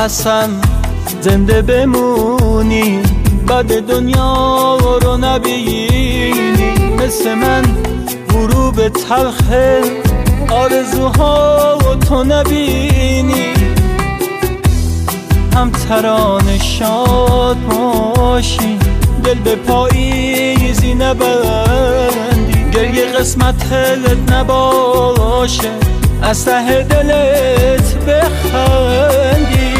قسم زنده بمونی، بعد دنیا رو نبینی، مثل من غروب تلخ آرزوها تو نبینی. هم ترانه شاد باشی، دل به پاییزی نبندی، گریه قسمتت نباشه، از ته دلت بخندی.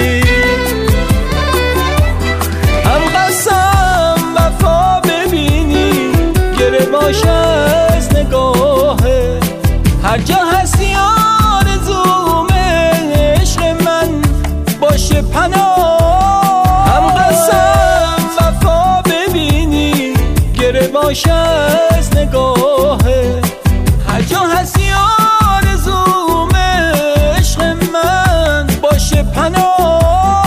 هم قسم وفا ببینی، گره باشه از نگاهه، هر جا هستی آرزومه، عشق من باشه پناه. هم قسم وفا ببینی، گره باشه از نگاهه، هر جا هستی آرزومه، عشق من باشه پناه.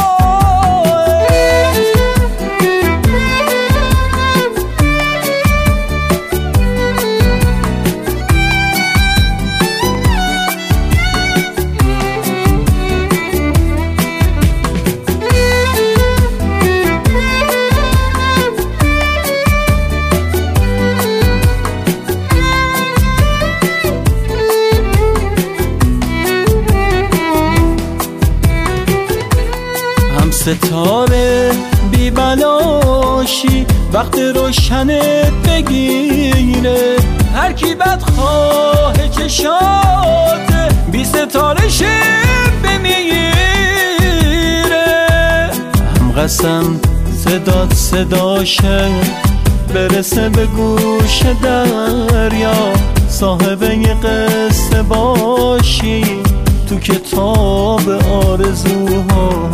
ستاره بی بلاشی، وقت روشنت بگیره، هر کی بدخواه چشاته، بی ستاره شب بمیره. هم قسم صدات صداشه، برسه به گوش دریا، صاحب یه قصه باشی تو کتاب آرزوها.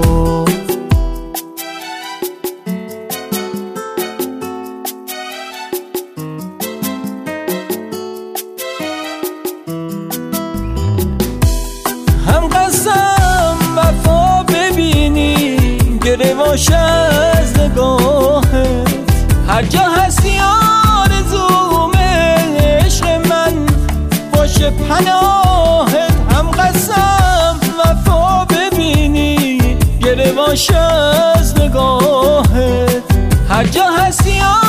هم قسم وفا ببینی، گره باشه از نگاهت، هر جا هستی آرزومه، عشق من باشه پناهت. هم قسم وفا ببینی، گره باشه از نگاهت، هر جا هستی